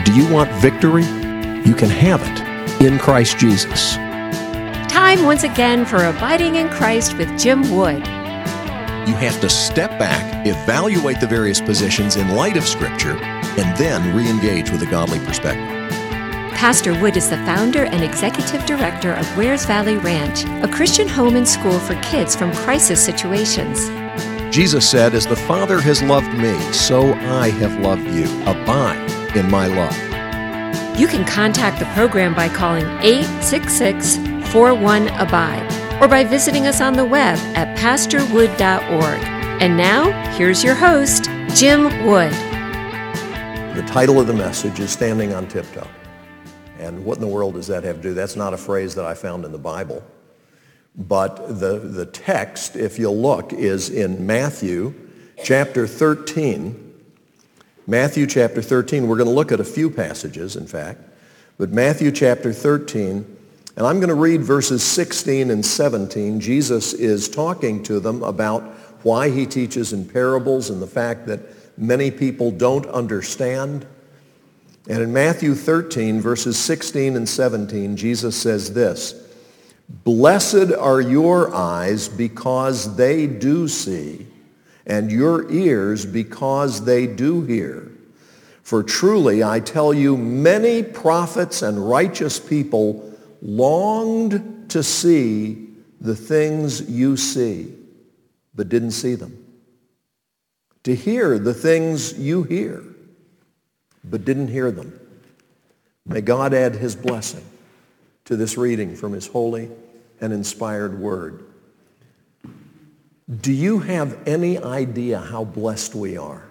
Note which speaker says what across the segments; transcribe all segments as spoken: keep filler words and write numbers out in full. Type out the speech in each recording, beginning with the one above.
Speaker 1: Do you want victory? You can have it in Christ Jesus.
Speaker 2: Time once again for Abiding in Christ with Jim Wood.
Speaker 1: You have to step back, evaluate the various positions in light of Scripture, and then re-engage with a godly perspective.
Speaker 2: Pastor Wood is the founder and executive director of Wares Valley Ranch, a Christian home and school for kids from crisis situations.
Speaker 1: Jesus said, "As the Father has loved me, so I have loved you. Abide in my love."
Speaker 2: You can contact the program by calling eight six six, four one, abide or by visiting us on the web at pastor wood dot org. And now, here's your host, Jim Wood.
Speaker 3: The title of the message is Standing on Tiptoe. And what in the world does that have to do? That's not a phrase that I found in the Bible. But the, the text, if you'll look, is in Matthew chapter thirteen. Matthew chapter thirteen. We're going to look at a few passages, in fact. But Matthew chapter thirteen, and I'm going to read verses sixteen and seventeen. Jesus is talking to them about why he teaches in parables and the fact that many people don't understand. And in Matthew thirteen, verses sixteen and seventeen, Jesus says this, "Blessed are your eyes because they do see, and your ears because they do hear. For truly, I tell you, many prophets and righteous people longed to see the things you see, but didn't see them. To hear the things you hear, but didn't hear them." May God add his blessing to this reading from his holy and inspired word. Do you have any idea how blessed we are?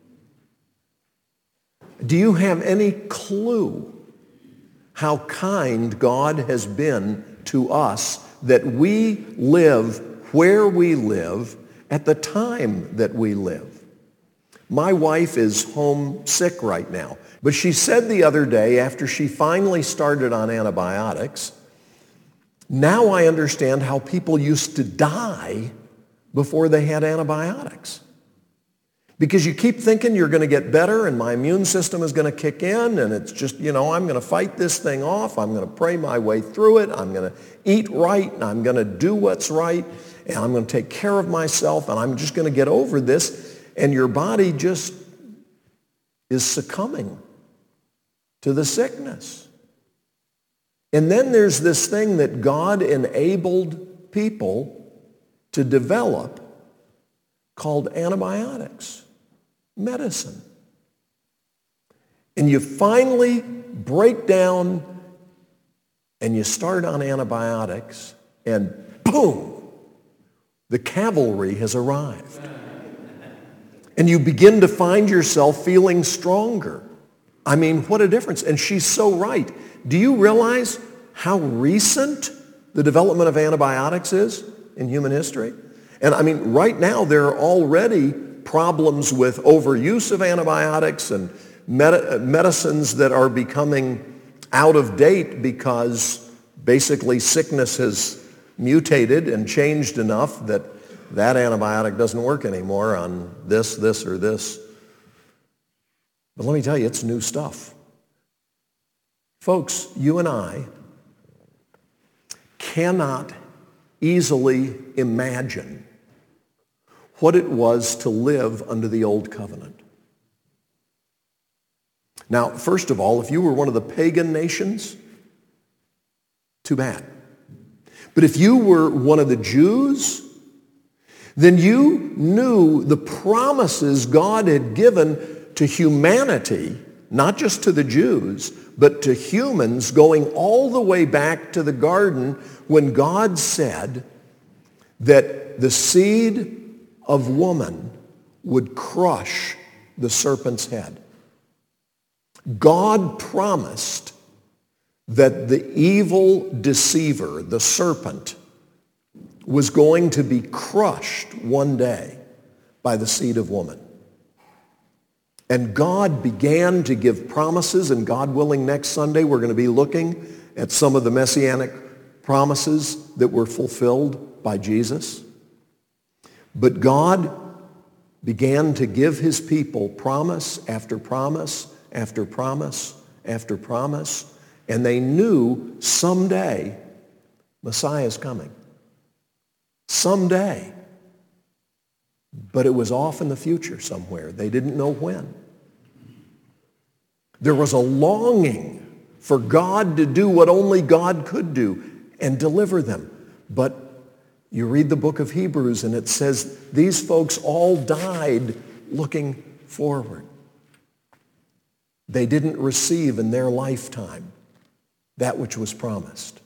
Speaker 3: Do you have any clue how kind God has been to us that we live where we live at the time that we live? My wife is homesick right now, but she said the other day after she finally started on antibiotics, "Now I understand how people used to die before they had antibiotics. Because you keep thinking you're going to get better and my immune system is going to kick in and it's just, you know, I'm going to fight this thing off. I'm going to pray my way through it. I'm going to eat right and I'm going to do what's right and I'm going to take care of myself and I'm just going to get over this." And your body just is succumbing to the sickness. And then there's this thing that God enabled people to develop called antibiotics, medicine. And you finally break down and you start on antibiotics and boom, the cavalry has arrived. And you begin to find yourself feeling stronger. I mean, what a difference. And she's so right. Do you realize how recent the development of antibiotics is in human history? And I mean, right now there are already problems with overuse of antibiotics and med- medicines that are becoming out of date because basically sickness has mutated and changed enough that that antibiotic doesn't work anymore on this, this, or this. But let me tell you, it's new stuff. Folks, you and I cannot easily imagine what it was to live under the old covenant. Now, first of all, if you were one of the pagan nations, too bad. But if you were one of the Jews, then you knew the promises God had given to humanity, not just to the Jews, but to humans going all the way back to the garden when God said that the seed of woman would crush the serpent's head. God promised that the evil deceiver, the serpent, was going to be crushed one day by the seed of woman. And God began to give promises, and God willing, next Sunday we're going to be looking at some of the messianic promises that were fulfilled by Jesus. But God began to give his people promise after promise after promise after promise, and they knew someday Messiah's coming. Someday. But it was off in the future somewhere. They didn't know when. There was a longing for God to do what only God could do and deliver them. But you read the book of Hebrews and it says these folks all died looking forward. They didn't receive in their lifetime that which was promised.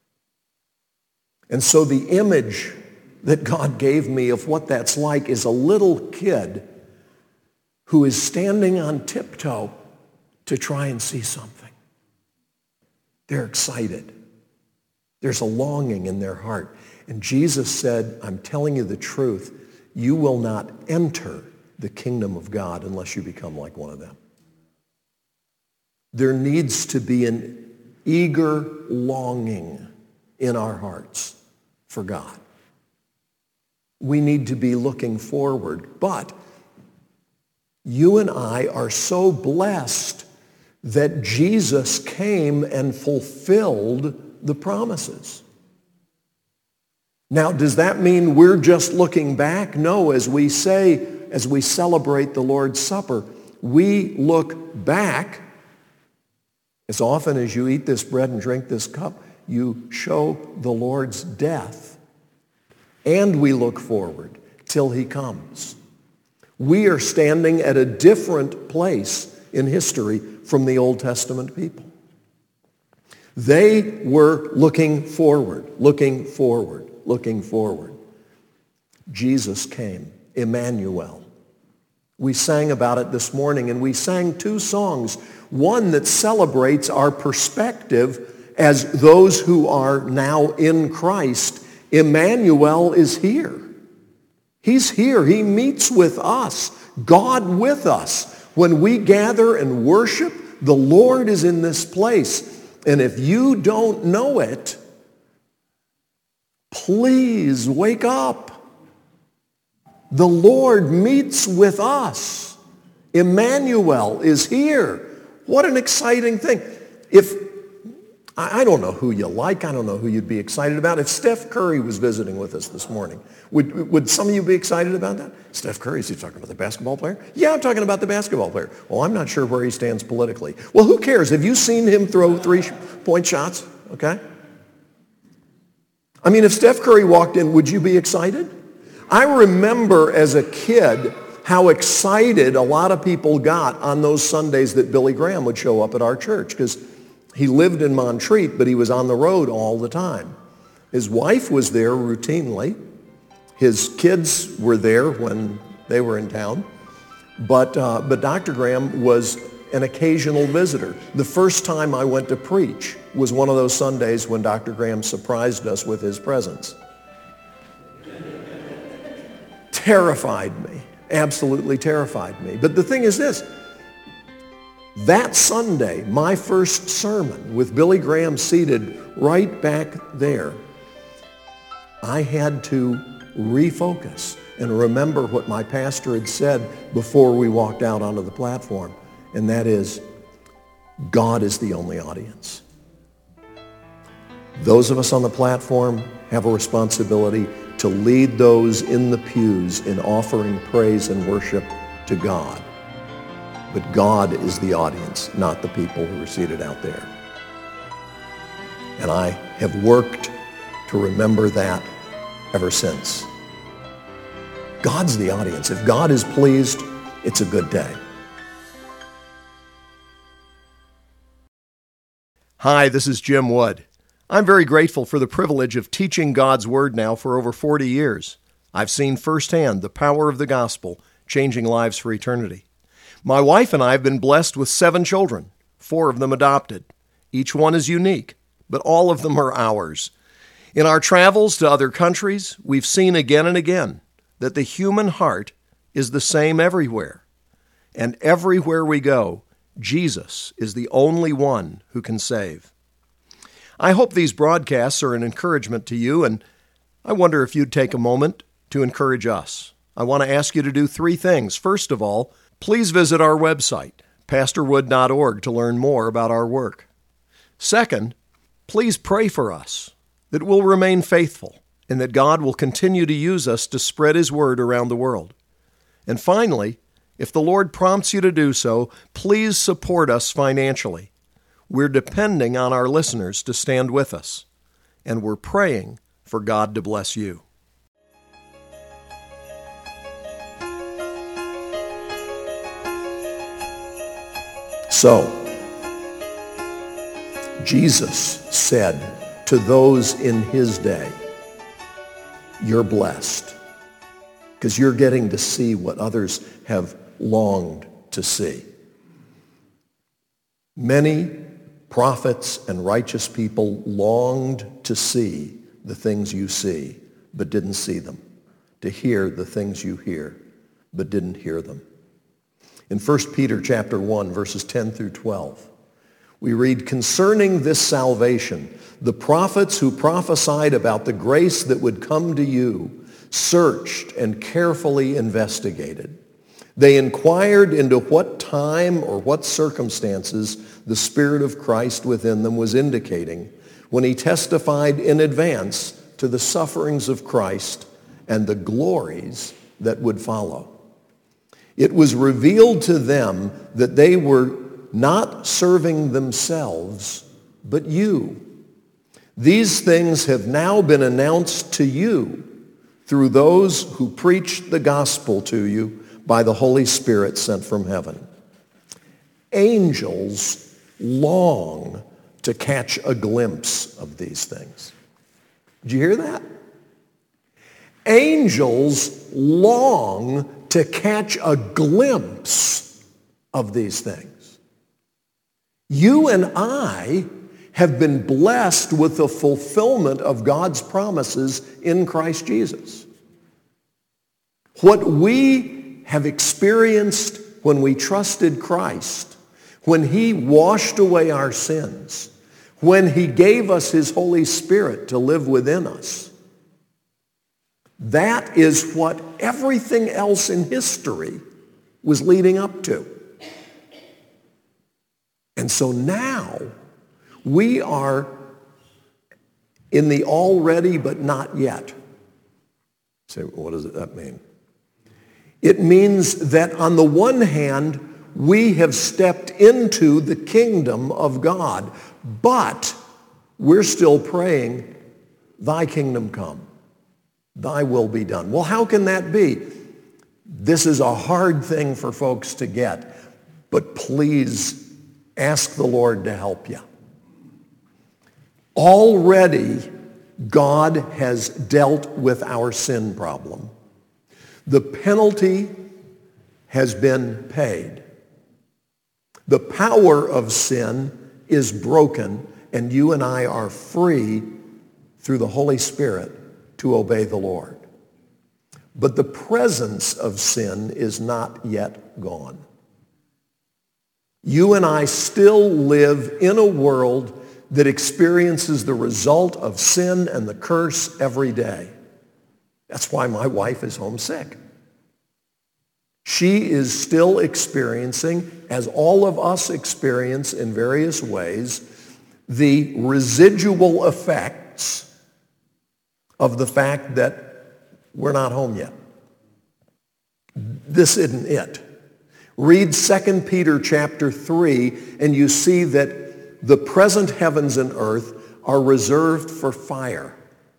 Speaker 3: And so the image that God gave me of what that's like is a little kid who is standing on tiptoe to try and see something. They're excited. There's a longing in their heart. And Jesus said, I'm telling you the truth, you will not enter the kingdom of God unless you become like one of them. There needs to be an eager longing in our hearts for God. We need to be looking forward. But you and I are so blessed that Jesus came and fulfilled the promises. Now, does that mean we're just looking back? No, as we say, as we celebrate the Lord's Supper, we look back. As often as you eat this bread and drink this cup, you show the Lord's death. And we look forward till he comes. We are standing at a different place in history from the Old Testament people. They were looking forward, looking forward, looking forward. Jesus came, Emmanuel. We sang about it this morning, and we sang two songs. One that celebrates our perspective as those who are now in Christ. Emmanuel is here. He's here. He meets with us, God with us. When we gather and worship, the Lord is in this place. And if you don't know it, please wake up. The Lord meets with us. Emmanuel is here. What an exciting thing. If I don't know who you like. I don't know who you'd be excited about. If Steph Curry was visiting with us this morning, would, would some of you be excited about that? Steph Curry, is he talking about the basketball player? Yeah, I'm talking about the basketball player. Well, I'm not sure where he stands politically. Well, who cares? Have you seen him throw three-point shots? Okay. I mean, if Steph Curry walked in, would you be excited? I remember as a kid how excited a lot of people got on those Sundays that Billy Graham would show up at our church, because he lived in Montreat, but he was on the road all the time. His wife was there routinely. His kids were there when they were in town. But, uh, but Doctor Graham was an occasional visitor. The first time I went to preach was one of those Sundays when Doctor Graham surprised us with his presence. Terrified me. Absolutely terrified me. But the thing is this. That Sunday, my first sermon with Billy Graham seated right back there, I had to refocus and remember what my pastor had said before we walked out onto the platform, and that is, God is the only audience. Those of us on the platform have a responsibility to lead those in the pews in offering praise and worship to God. But God is the audience, not the people who are seated out there. And I have worked to remember that ever since. God's the audience. If God is pleased, it's a good day.
Speaker 4: Hi, this is Jim Wood. I'm very grateful for the privilege of teaching God's Word now for over forty years. I've seen firsthand the power of the gospel changing lives for eternity. My wife and I have been blessed with seven children, four of them adopted. Each one is unique, but all of them are ours. In our travels to other countries, we've seen again and again that the human heart is the same everywhere. And everywhere we go, Jesus is the only one who can save. I hope these broadcasts are an encouragement to you, and I wonder if you'd take a moment to encourage us. I want to ask you to do three things. First of all, please visit our website, pastor wood dot org to learn more about our work. Second, please pray for us that we'll remain faithful and that God will continue to use us to spread His word around the world. And finally, if the Lord prompts you to do so, please support us financially. We're depending on our listeners to stand with us, and we're praying for God to bless you.
Speaker 3: So, Jesus said to those in His day, you're blessed because you're getting to see what others have longed to see. Many prophets and righteous people longed to see the things you see, but didn't see them, to hear the things you hear, but didn't hear them. In First Peter chapter one, verses ten through twelve, we read, concerning this salvation, the prophets who prophesied about the grace that would come to you searched and carefully investigated. They inquired into what time or what circumstances the Spirit of Christ within them was indicating when He testified in advance to the sufferings of Christ and the glories that would follow. It was revealed to them that they were not serving themselves, but you. These things have now been announced to you through those who preached the gospel to you by the Holy Spirit sent from heaven. Angels long to catch a glimpse of these things. Did you hear that? Angels long to catch a glimpse of these things. You and I have been blessed with the fulfillment of God's promises in Christ Jesus. What we have experienced when we trusted Christ, when He washed away our sins, when He gave us His Holy Spirit to live within us, that is what everything else in history was leading up to. And so now we are in the already but not yet. Say, what does that mean? It means that on the one hand, we have stepped into the kingdom of God, but we're still praying, thy kingdom come, thy will be done. Well, how can that be? This is a hard thing for folks to get, but please ask the Lord to help you. Already, God has dealt with our sin problem. The penalty has been paid. The power of sin is broken, and you and I are free through the Holy Spirit to obey the Lord. But the presence of sin is not yet gone. You and I still live in a world that experiences the result of sin and the curse every day. That's why my wife is homesick. She is still experiencing, as all of us experience in various ways, the residual effects of the fact that we're not home yet. This isn't it. Read Second Peter chapter three, and you see that the present heavens and earth are reserved for fire.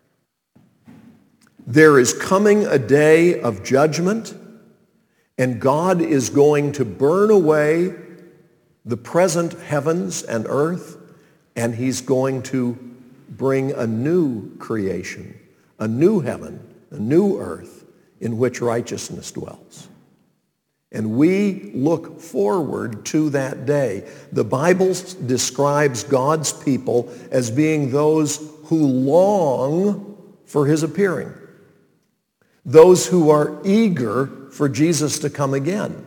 Speaker 3: There is coming a day of judgment, and God is going to burn away the present heavens and earth, and He's going to bring a new creation, a new heaven, a new earth in which righteousness dwells. And we look forward to that day. The Bible describes God's people as being those who long for His appearing, those who are eager for Jesus to come again.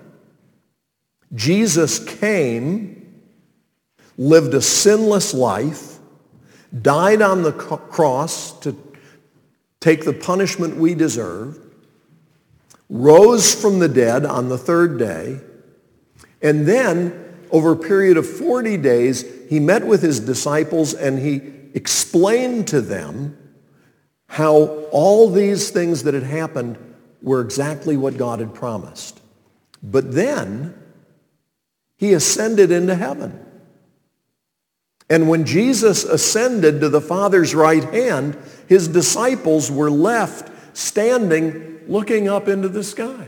Speaker 3: Jesus came, lived a sinless life, died on the cross to take the punishment we deserved, rose from the dead on the third day, and then over a period of forty days, he met with his disciples and he explained to them how all these things that had happened were exactly what God had promised. But then he ascended into heaven. And when Jesus ascended to the Father's right hand, his disciples were left standing looking up into the sky.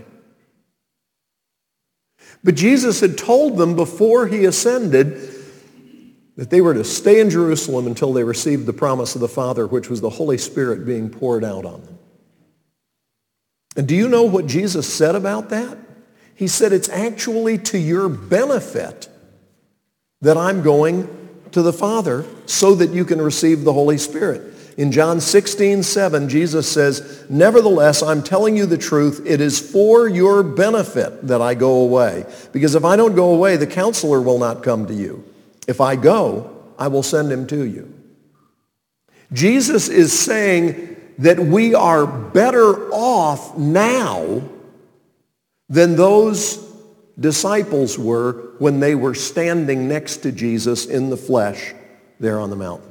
Speaker 3: But Jesus had told them before he ascended that they were to stay in Jerusalem until they received the promise of the Father, which was the Holy Spirit being poured out on them. And do you know what Jesus said about that? He said, it's actually to your benefit that I'm going to the Father so that you can receive the Holy Spirit. In John sixteen seven, Jesus says, nevertheless, I'm telling you the truth. It is for your benefit that I go away. Because if I don't go away, the counselor will not come to you. If I go, I will send him to you. Jesus is saying that we are better off now than those disciples were when they were standing next to Jesus in the flesh there on the mountain.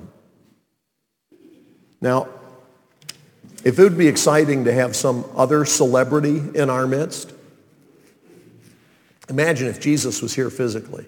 Speaker 3: Now, if it would be exciting to have some other celebrity in our midst, imagine if Jesus was here physically.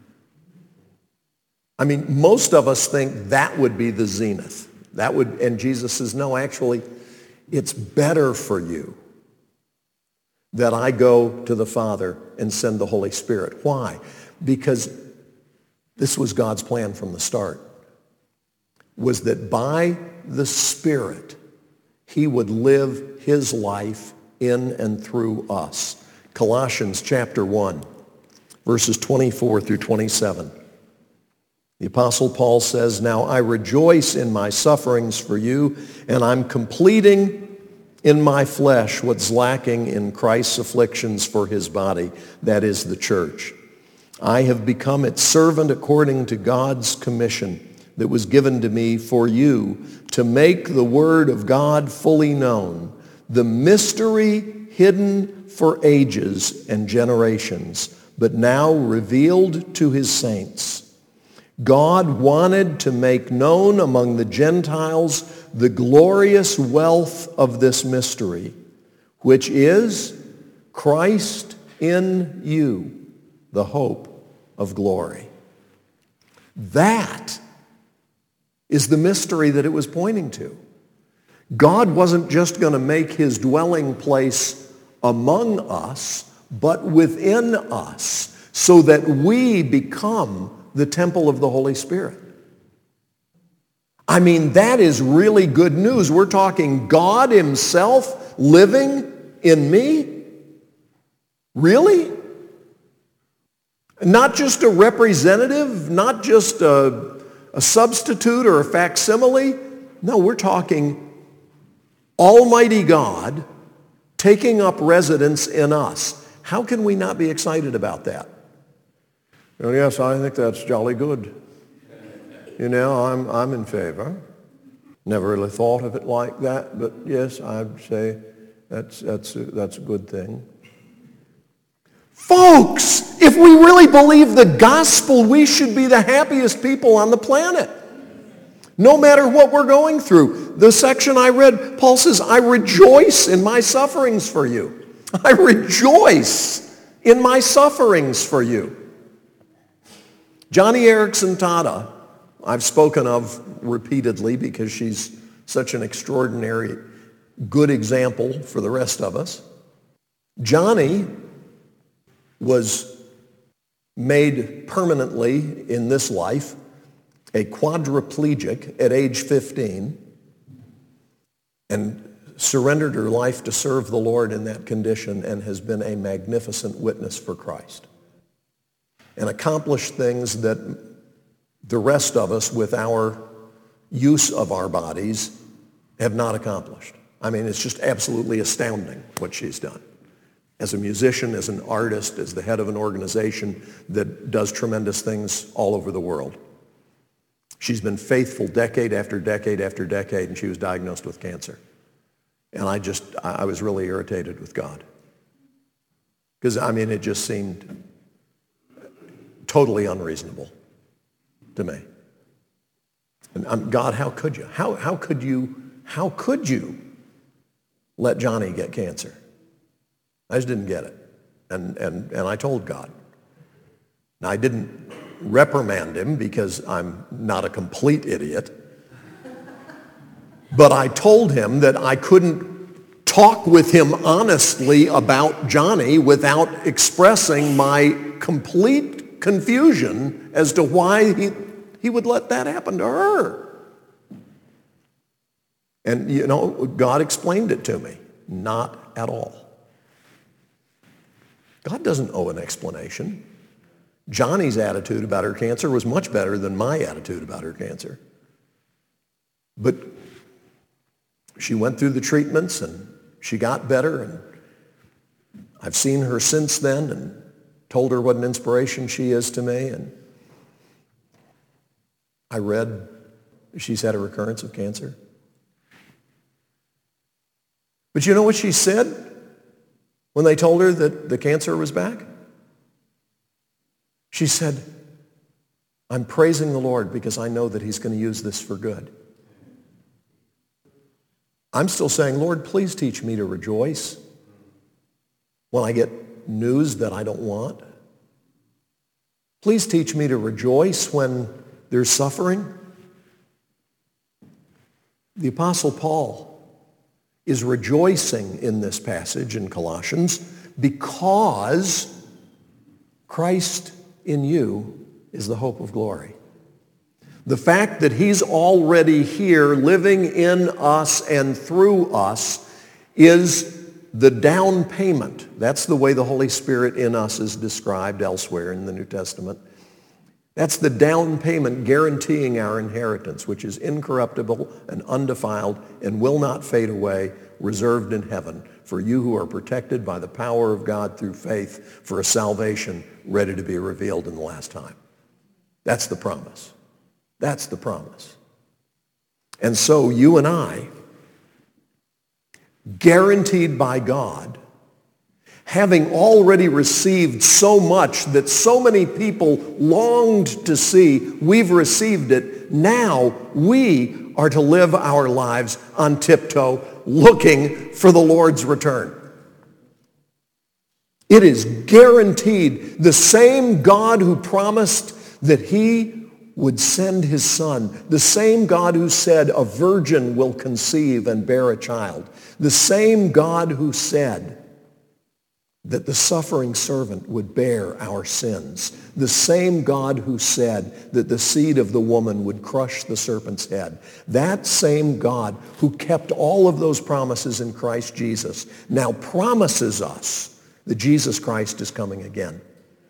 Speaker 3: I mean, most of us think that would be the zenith. That would, and Jesus says, no, actually, it's better for you that I go to the Father and send the Holy Spirit. Why? Because this was God's plan from the start, was that by the Spirit, he would live his life in and through us. Colossians chapter one, verses twenty-four through twenty-seven. The Apostle Paul says, now I rejoice in my sufferings for you, and I'm completing in my flesh what's lacking in Christ's afflictions for his body, that is the church. I have become its servant according to God's commission that was given to me for you to make the word of God fully known, the mystery hidden for ages and generations, but now revealed to his saints. God wanted to make known among the Gentiles the glorious wealth of this mystery, which is Christ in you, the hope of glory. That is the mystery that it was pointing to. God wasn't just going to make his dwelling place among us, but within us, so that we become the temple of the Holy Spirit. I mean, that is really good news. We're talking God himself living in me? Really? Not just a representative, not just a, a substitute or a facsimile. No, we're talking Almighty God taking up residence in us. How can we not be excited about that? Well, yes, I think that's jolly good. You know, I'm, I'm in favor. Never really thought of it like that, but yes, I'd say that's, that's, a, that's a good thing. Folks, if we really believe the gospel, we should be the happiest people on the planet, no matter what we're going through. The section I read, Paul says, I rejoice in my sufferings for you. I rejoice in my sufferings for you. Johnny Erickson Tada, I've spoken of repeatedly because she's such an extraordinary, good example for the rest of us. Johnny was made permanently in this life a quadriplegic at age fifteen and surrendered her life to serve the Lord in that condition and has been a magnificent witness for Christ and accomplished things that the rest of us with our use of our bodies have not accomplished. I mean, it's just absolutely astounding what she's done. As a musician, as an artist, as the head of an organization that does tremendous things all over the world. She's been faithful decade after decade after decade, and she was diagnosed with cancer. And I just, I was really irritated with God. Because, I mean, it just seemed totally unreasonable to me. And um, God, how could you? How, how could you, how could you let Johnny get cancer? I just didn't get it. And, and, and I told God. Now, I didn't reprimand him because I'm not a complete idiot. But I told him that I couldn't talk with him honestly about Johnny without expressing my complete confusion as to why he, he would let that happen to her. And, you know, God explained it to me. Not at all. God doesn't owe an explanation. Johnny's attitude about her cancer was much better than my attitude about her cancer. But she went through the treatments and she got better, and I've seen her since then and told her what an inspiration she is to me. And I read she's had a recurrence of cancer. But you know what she said when they told her that the cancer was back? She said, I'm praising the Lord because I know that he's going to use this for good. I'm still saying, Lord, please teach me to rejoice when I get news that I don't want. Please teach me to rejoice when there's suffering. The Apostle Paul is rejoicing in this passage in Colossians because Christ in you is the hope of glory. The fact that he's already here living in us and through us is the down payment. That's the way the Holy Spirit in us is described elsewhere in the New Testament. That's the down payment guaranteeing our inheritance, which is incorruptible and undefiled and will not fade away, reserved in heaven for you who are protected by the power of God through faith for a salvation ready to be revealed in the last time. That's the promise. That's the promise. And so you and I, guaranteed by God, having already received so much that so many people longed to see, we've received it. Now we are to live our lives on tiptoe, looking for the Lord's return. It is guaranteed. The same God who promised that he would send his son, the same God who said a virgin will conceive and bear a child, the same God who said that the suffering servant would bear our sins, the same God who said that the seed of the woman would crush the serpent's head, that same God who kept all of those promises in Christ Jesus now promises us that Jesus Christ is coming again.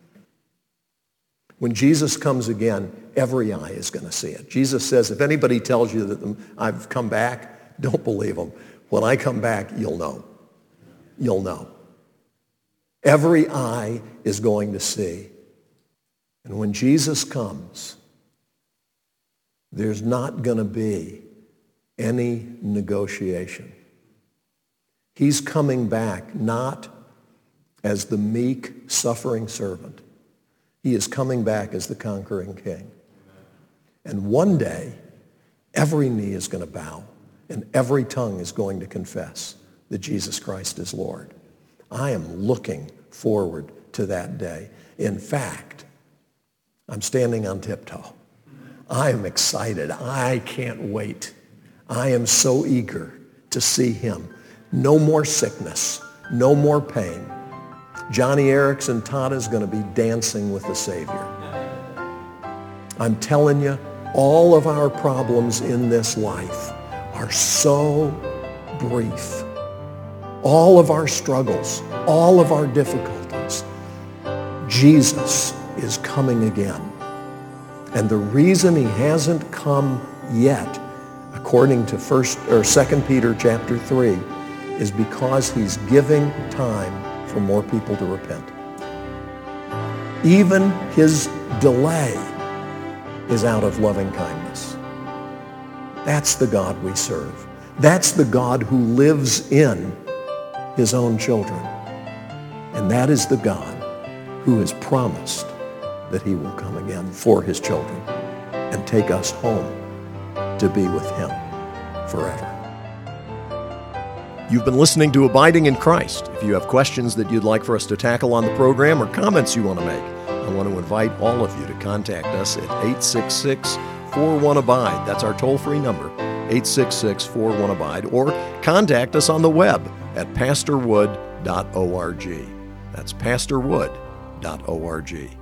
Speaker 3: When Jesus comes again, every eye is going to see it. Jesus says, if anybody tells you that I've come back, don't believe them. When I come back, you'll know. You'll know. Every eye is going to see. And when Jesus comes, there's not going to be any negotiation. He's coming back not as the meek, suffering servant. He is coming back as the conquering king. And one day, every knee is going to bow and every tongue is going to confess that Jesus Christ is Lord. I am looking forward to that day. In fact, I'm standing on tiptoe. I am excited. I can't wait. I am so eager to see him. No more sickness. No more pain. Johnny Erickson Tata is going to be dancing with the Savior. I'm telling you, all of our problems in this life are so brief. All of our struggles, all of our difficulties, Jesus is coming again. And the reason he hasn't come yet, according to first or Second Peter chapter three, is because he's giving time for more people to repent. Even his delay is out of loving kindness. That's the God we serve. That's the God who lives in his own children. And that is the God who has promised that he will come again for his children and take us home to be with him forever.
Speaker 4: You've been listening to Abiding in Christ. If you have questions that you'd like for us to tackle on the program or comments you want to make, I want to invite all of you to contact us at eight six six, four one, abide. That's our toll-free number, eight six six, four one, abide, or contact us on the web at pastor wood dot org. That's pastor wood dot org.